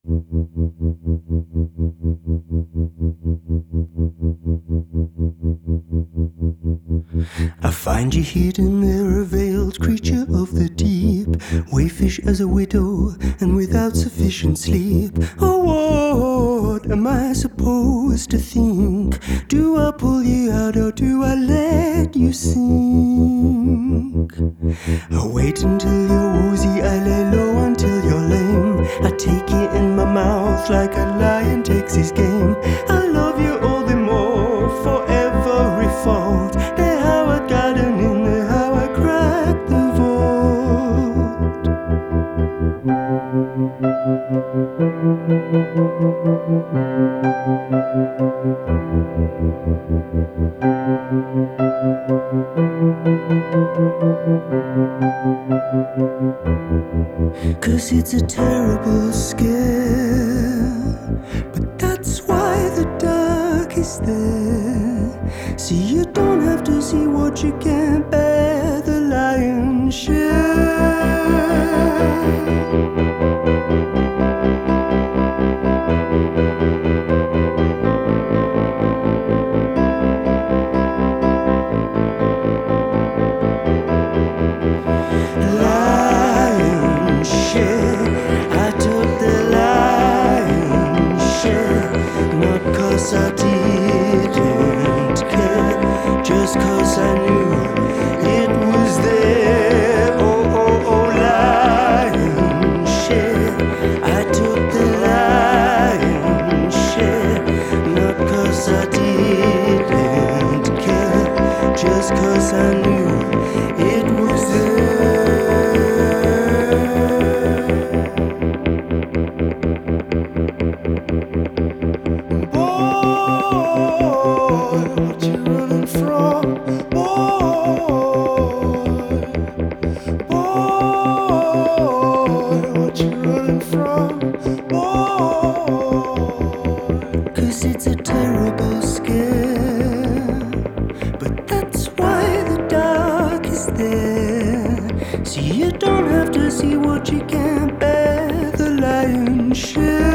I find you hidden there, a veiled creature of the deep, wayfish as a widow and without sufficient sleep. Oh, what am I supposed to think? Do I pull you out or do I let you sink? I wait until you're woozy, I lay low until you're lame. I take you in my mouth like a lion takes his game. I love you all the more for every fault. The Howard Garden in the how I cracked the vault. 'Cause it's a terrible scare, but that's why the dark is there. See, you don't have to see what you can't bear, the lion's share. I took the lion's share, not 'cause I didn't care, just 'cause I knew it was there. Oh, oh, oh, lion's share. I took the lion's share, not 'cause I didn't care, just 'cause I knew it was there. What you running from, boy? Boy, what you running from, boy? 'Cause it's a terrible scare, but that's why the dark is there. See, you don't have to see what you can't bear, the lion's share.